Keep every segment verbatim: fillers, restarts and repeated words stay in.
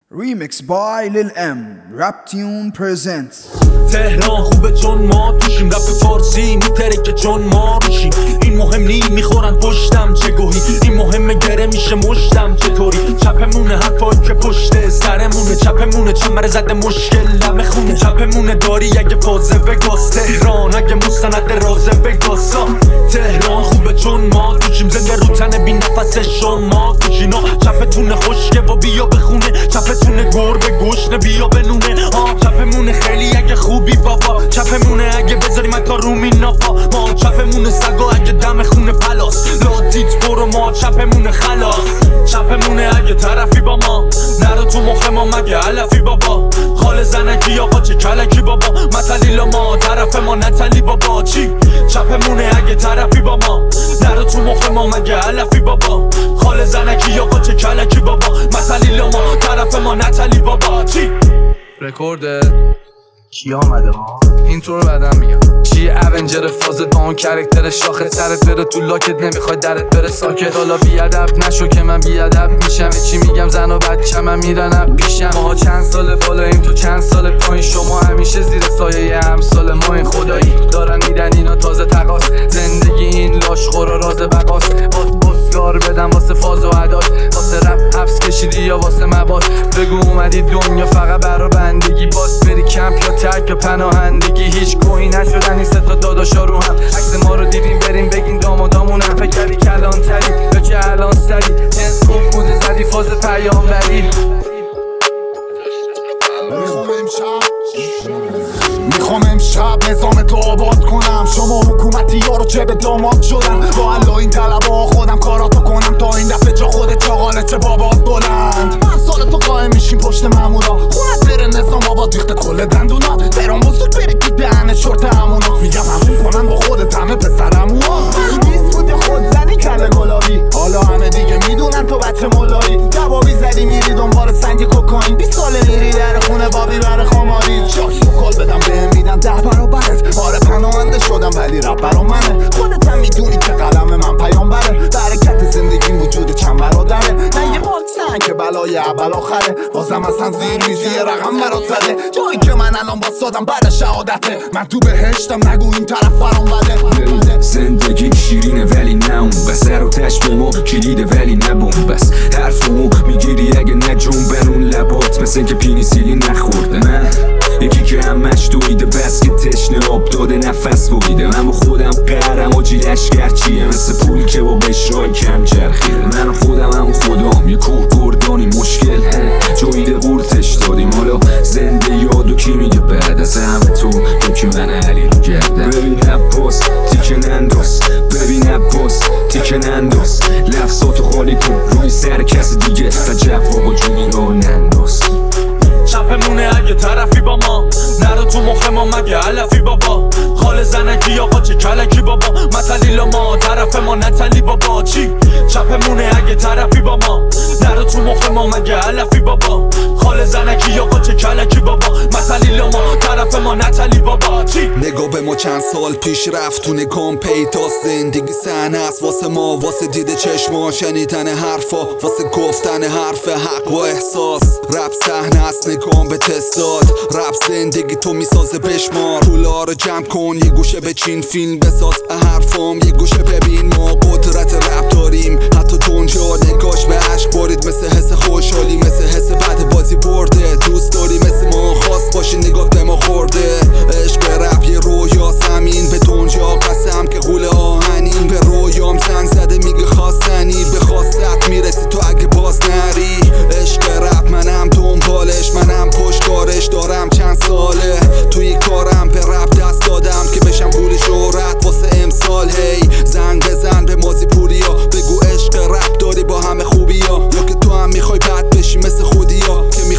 Remix by Lil M. Raptune presents. تهران خوبه چون ما توشیم، رپ فارسی میترکه چون ما روشیم. این مهم نی میخورن پشتم چه گوهی، این مهمه گره میشه مشتم چطوری. چپمونه حرفایی که پشت سرمونه، چپمونه چمر زده مشکل لب خونه. چپمونه داری اگه فازه بگاز، تهران اگه مستند رازه بگاز. تهران خوبه چون ما توشیم، زنده رو تن بی نفس شما کوچینا. چپتونه خشکه و بیا بخونه، چپتونه گربه گشنه بیا بنونه. آه چپمونه خیلی اگه خوبی بابا، چپمونه اگه بذاری من تا رومی نافا. ما چپمونه سگا اگه دم خونه پلاس، لاتیت برو ما چپمونه خلاص. چپمونه اگه طرفی با ما، نرو تو مخ ما مگه علفی بابا. خال زنکی آقا چه کلکی بابا، متلیلا ما طرف ما نتلی بابا. چی؟ چپمونه اگه طرفی با ما، نرو تو مخ ما مگه علفی بابا. خال زنکی آقا چه کلکی بابا، متلیلا ما طرف ما نتلی بابا. چی؟ رکورد کی آمده ها؟ اینطور بعدم میگم چی اونجر فاز با اون کرکتر شاخه. سرت بره تو لاکت نمیخوای درت بره ساکت. حالا بیادب نشو که من بیادب میشم. چی میگم زن و بچه من میرنم پیشم. ماها چند سال بالاییم تو چند سال پایین، شما همیشه زیر سایه همسال ما. این خدایی دارن میدن اینا تازه تقاس. زندگی این لاشخورا راز بقاس. باز اسکار بدم واسه فاز و عداد، واسه رپ حبس کشیدی یا واسه مباد. بگو اومدی دنیا فقط برا بندگی، باز بری کمپ یا ترک یا پناهندگی. هیچ گویی نشدن این ستا داداشا رو هم. عکس ما رو دیدیم بریم بگین دامادامونم. فکر کردی کلان تری یا که الان سری، جنس خوب بوده زدی فاز پیامبری. میخوام امشب نظام تو آباد کنم. شما حکومتی ها رو چه به داماد شدن، با الله این طلبا خودم کاراتو کنم. تا این دفعه جا خودت چاقاله چه بابات بلند. من سال تو قایم میشیم پشت مامورا، خونت بره نظام آباد ریخته کل دندونات. برام بزرگ بری تو دهنه شورت همونات. میگم همون کنن با خودت همه پسرموها. بیست بوده خود زنی کله گلابی، حالا همه دیگه میدونن تو بچه مولایی. جوابی زدی میری دنبال سنگ کوکائین، بیست ساله میری در خونه بابی بر خماری. شاکی و کل بدم بهم میدن ده برابرت. آره پناهنده شدم ولی رپ برا منه. خودت هم میدونی که قلم من پیامبره. برکت زندگی وجود چند برادره، نه یه باکسن که بلای اول آخره. بازم اصلا زیر میزی رقم برات زده. جایی که من الان باستادم بعد شهادته. من تو بهشتم نگو این طرف برام بده. زندگی شیرینه ولی نه اون بس. سر و تش به ما کلیده ولی نه بس. حرفمو میگیری اگه نه جنبن اون لبات، مثل که پینیسیلین نخورده. من یکی که همش دویده بس که تشنه آب داده نفس بویده. من با خودم قهرم و جیلشگر چیه، مثل پول که با بشرای کم چرخیده. من خودم هم خودم یه کوه گردانی مشکل جویده قورتش دادیم. حالا زنده یادو کی میگه بعد از همه تو یکی من علی رو گردم. ببین عباس تیکه ننداز، ببین عباس تیکه ننداز. لفظاتو خالی کن روی سر کسی دیگه و جواب و جونی رو ننداز. چپمونه اگه طرفی با ما، نرو تو مخ ما مگه علفی بابا. خال زنکی آقا چه کلکی بابا، متلیلا ما طرف ما نتلی بابا. چی؟ چپمونه اگه طرفی با ما، نرو تو مخ ما مگه علفی بابا. خال زنکی آقا چه کلکی بابا، متلیلا ما طرف ما نتلی بابا. چی؟ نگاه به ما چند سال پیش رفت تو نگام پیداست. زندگی صحنه است واسه ما، واسه دیده چشما، شنیدن حرفا، واسه گفتن حرف حق و احساس. رپ صحنه است نگام به تستاد، رپ زندگی تو میسازه بشمار. پولا رو جمع کن یه گوشه بچین فیلم بساز حرفام یه گوشه ببین. ما قدرت رپ داریم حتی دنیا نگاش به عشق بارید. مثل حس خوشحالی مثل حس بعد بازی برده. دوست داری مثل ما خواست باشی نگاه به ما خورده. عشق رپ یه رویا زمین به دنیا قسم که غول آهنین. به رویام زنگ زده میگه خواستنی، به خواستت میرسی تو اگه باز نری. عشق رپ منم دنبالش، منم پشتکارش دارم چند ساله. توی کارم به رپ دست دادم که بشم پول شهرت واسه امسال. هی زنگ بزن به مازی پوریا، بگو عشق رپ داری با همه خوبیا، یا که تو هم میخوای بد بشی مثل خودیا. که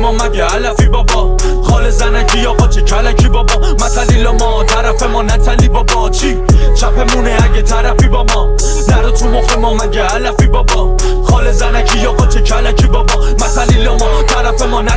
ما مگه علفی بابا خال زنکی آقا چه کلکی بابا متلیل ما طرف ما نتلی بابا چی چپمونه اگه طرفی با ما نرو تو مخ ما مگه علفی بابا خال زنکی آقا چه کلکی بابا متلیل ما طرف ما